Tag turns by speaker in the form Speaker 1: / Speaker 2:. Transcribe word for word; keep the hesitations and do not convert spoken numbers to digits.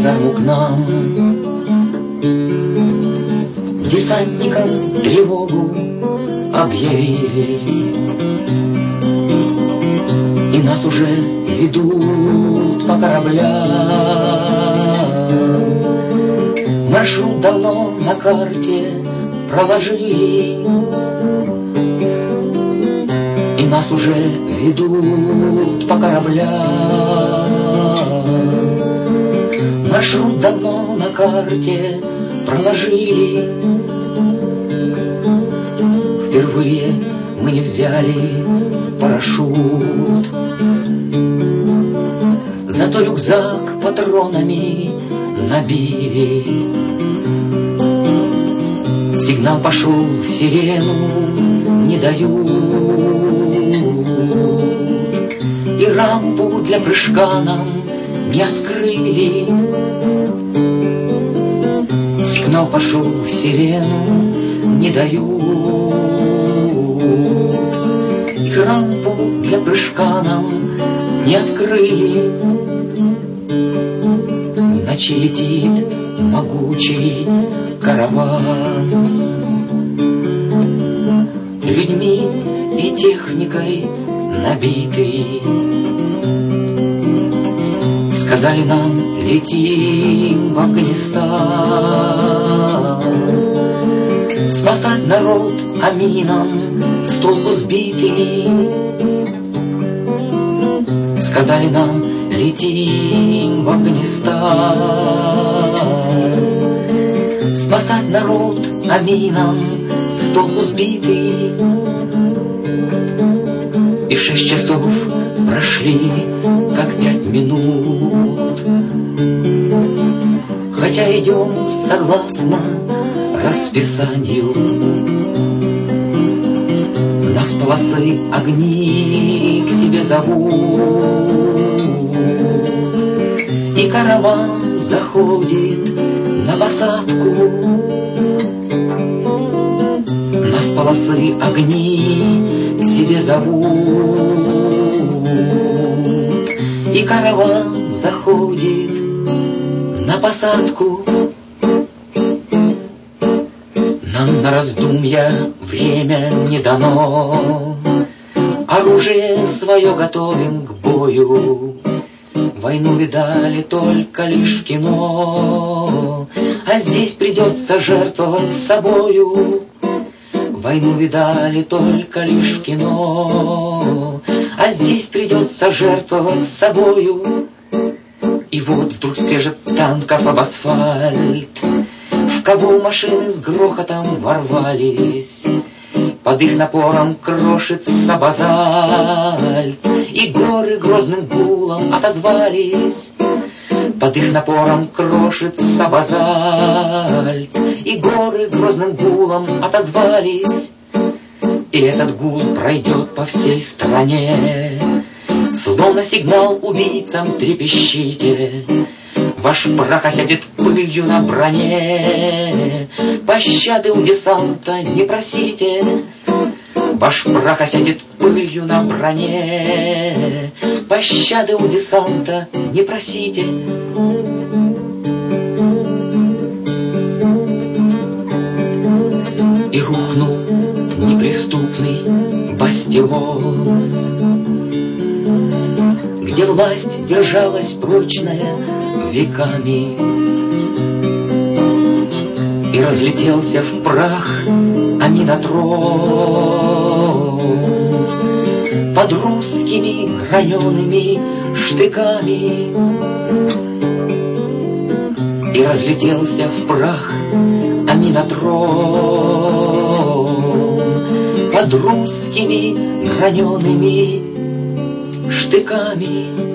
Speaker 1: казарму к нам. Десантникам тревогу объявили, и нас уже ведут по кораблям. Маршрут давно на карте проложили, и нас уже ведут по кораблям. Маршрут давно на карте проложили. Впервые мы не взяли парашют, зато рюкзак патронами набили. Сигнал пошел, сирену не дают, и рампу для прыжка нам не открыли. Сигнал пошел, сирену не дают, и рампу для прыжка нам не открыли. В ночи летит могучий караван, людьми и техникой набитый. Сказали нам: летим в Афганистан, спасать народ, а минам с толку сбитый. Сказали нам: летим в Афганистан, спасать народ, а минам с толку сбитый. И шесть часов прошли, как пять минут, хотя идем согласно расписанию. Нас полосы огни к себе зовут, и караван заходит на посадку. Нас полосы огни к себе зовут, и караван заходит на посадку. Нам на раздумья время не дано, оружие свое готовим к бою. Войну видали только лишь в кино, а здесь придется жертвовать собою. Войну видали только лишь в кино, а здесь придется жертвовать собою. И вот вдруг скрежет танков об асфальт, в Кабул машины с грохотом ворвались. Под их напором крошится базальт, и горы грозным гулом отозвались. Под их напором крошится базальт, и горы грозным гулом отозвались. И этот гул пройдет по всей стране, словно сигнал убийцам: трепещите. Ваш прах осядет пылью на броне, пощады у десанта не просите. Ваш прах осядет пылью на броне, пощады у десанта не просите. И рухнул неприступный бастион, где власть держалась прочная веками, и разлетелся в прах аминотрон под русскими гранеными штыками. И разлетелся в прах аминотрон под русскими гранеными штыками.